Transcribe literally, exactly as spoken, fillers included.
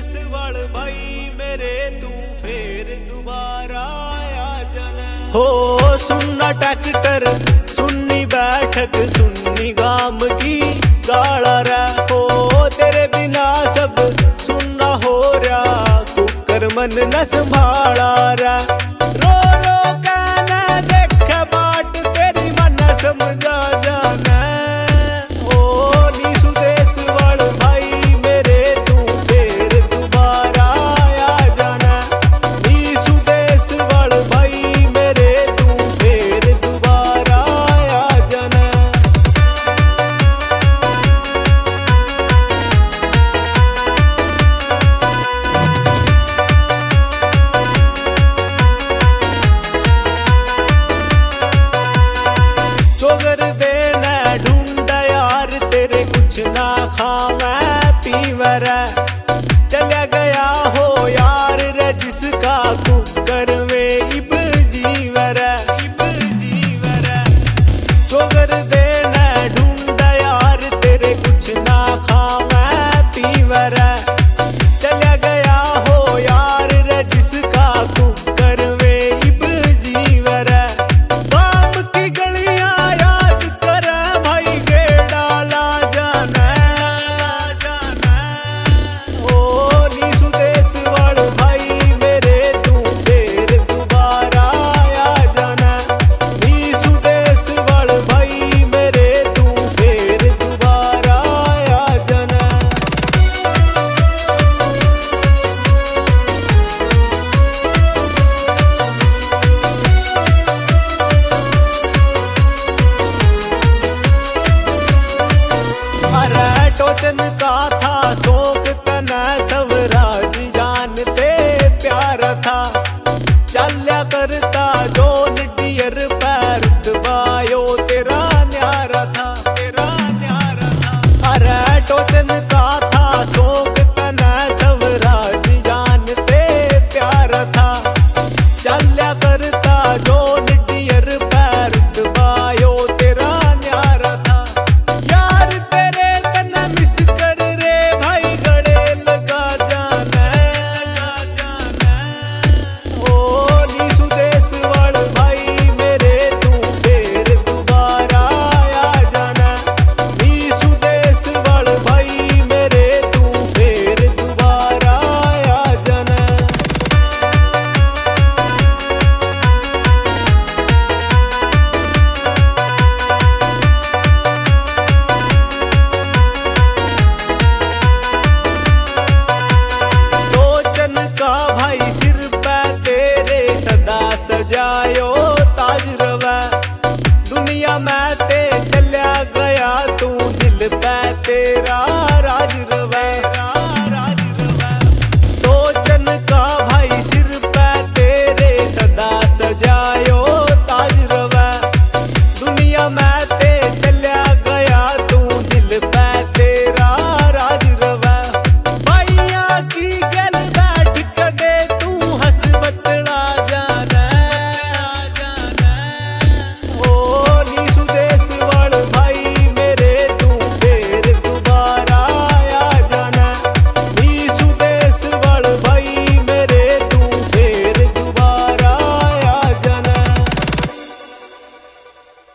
सुदेश वाल भाई मेरे तू फिर दोबारा आ जाना। हो सुनना ट्रैक्टर सुननी बैठक सुननी गाम की गाला रा। हो तेरे बिना सब सुनना हो रहा कुकर मन न संभाला रा। रो रो कहना देख बाट तेरी मन समझा जाना। ओ नी सुदेश वाल भाई मेरे तू फिर दोबारा आ जाना। नी सुदेश वाल भाई मेरे तू फिर दोबारा आ जाना। चोगर देना ढूंढा यार तेरे कुछ ना खावे पीवर। चला गया हो यार रे जिसका कुकर में इब जीवर इब जीवर। चोगर देना ढूंढा यार तेरे कुछ ना खावे पीवर। चला गया हो यार रे जिसका कुकर में इब जीवर। गाम की गलियां याद कर भाई गेड़ा ला जाना जाना। ओ नी सुदेश वाल भाई मेरे तू फिर दोबारा आ जाना। नी सुदेश वाल भाई मेरे तू फिर दोबारा आ जाना। अरे टोचन का था